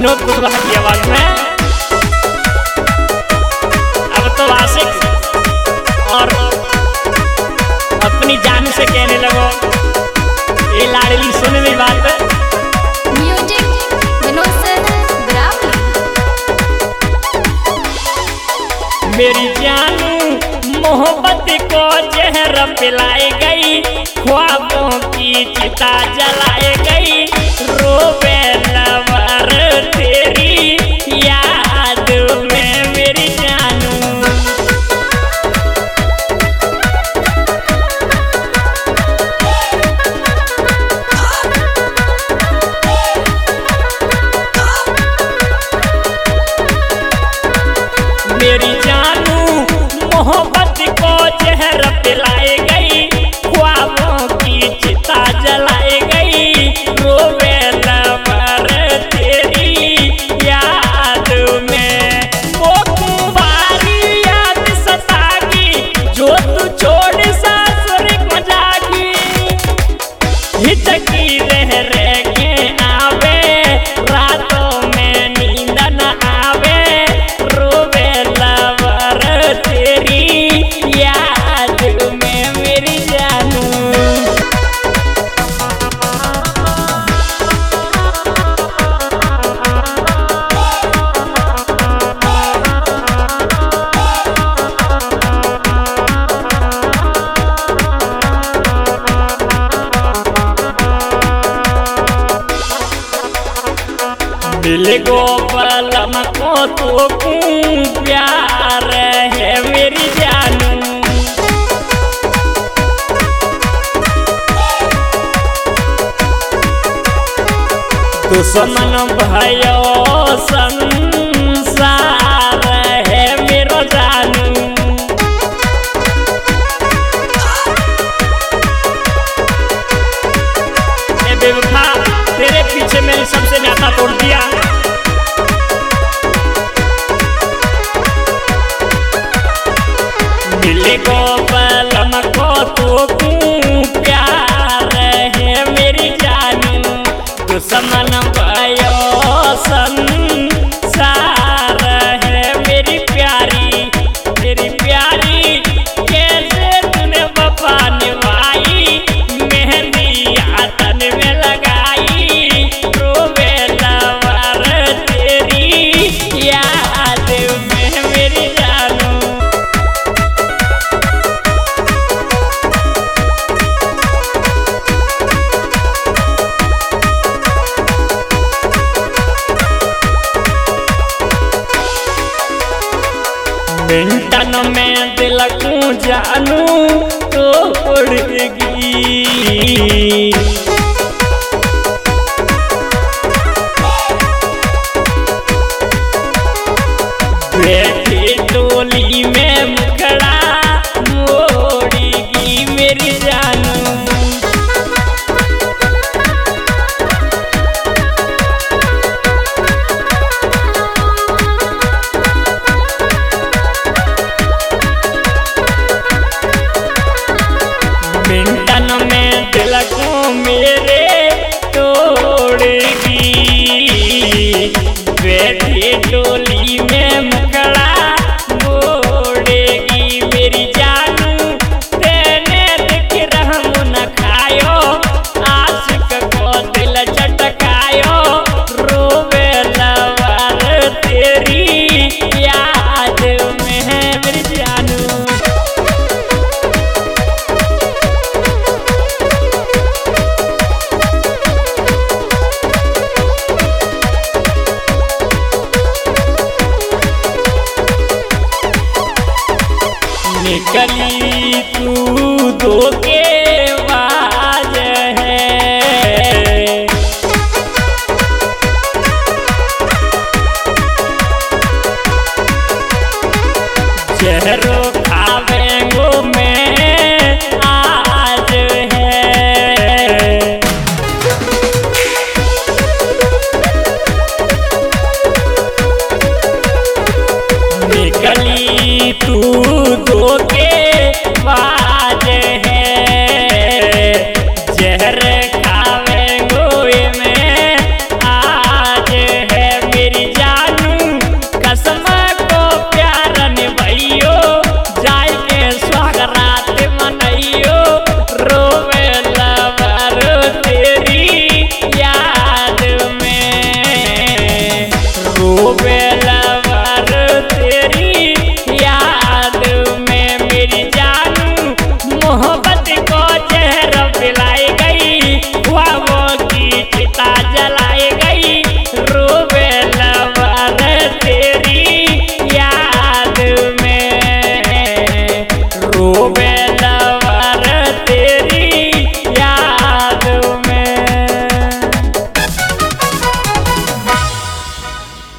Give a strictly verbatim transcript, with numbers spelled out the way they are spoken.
विनोद कुशवाहा की आवाज में। अब तो आशिक और अपनी जान से कहने लगो ये लाडली सुन मेरी बात। म्यूजिक विनोद सर ग्राम। मेरी जानू मोहब्बत को जहर पिलाए गई, ख्वाबों की चिता जलाए गई, रोवे लवर तेरी याद में मेरी जानू। मेरी जानू मोहब्बत को जहर पिलाए गई, ख्वाबों की चिता जलाए गई, रोवे लवर तेरी याद में। वो कुंवारी याद सतागी जो तू छोड़ सासुर को जागी, हिचकी रह रह के आवे रातों में नींद न आवे, रोवे लवर तेरी याद में मेरी जानू। दिल को पलम को तो प्यार है मेरी जानू। दुश्मन भयो संसार है मेरो जानू। ए बेवफा तेरे पीछे मैंने सबसे नाता तोड़ दिया। दिल को पलम को तो प्यार है मेरी जानू। दुश्मन भयो संसार है मेरी प्यारी, मेरी प्यारी कैसे तूने वफा निभाई, मेहंदी आतन में लगाई, रोवे लवर तेरी याद में मेरी जानू। मिंटन में दिल को जानू तोड़गी, बैठी टोली में मुखड़ा मोड़गी मेरी जानू। मिंटन में दिल को मेरे तोड़गी, बैठी टोली में मुखड़ा मोड़ेगी मेरी जानू। तेने दिख रहम न खायो, आशिक को दिल झटकायो, रोवे लवर तेरी याद में मेरी जानू। निकली तू धोखेबाज है, जहरो खावेंगो में आज है। निकली तू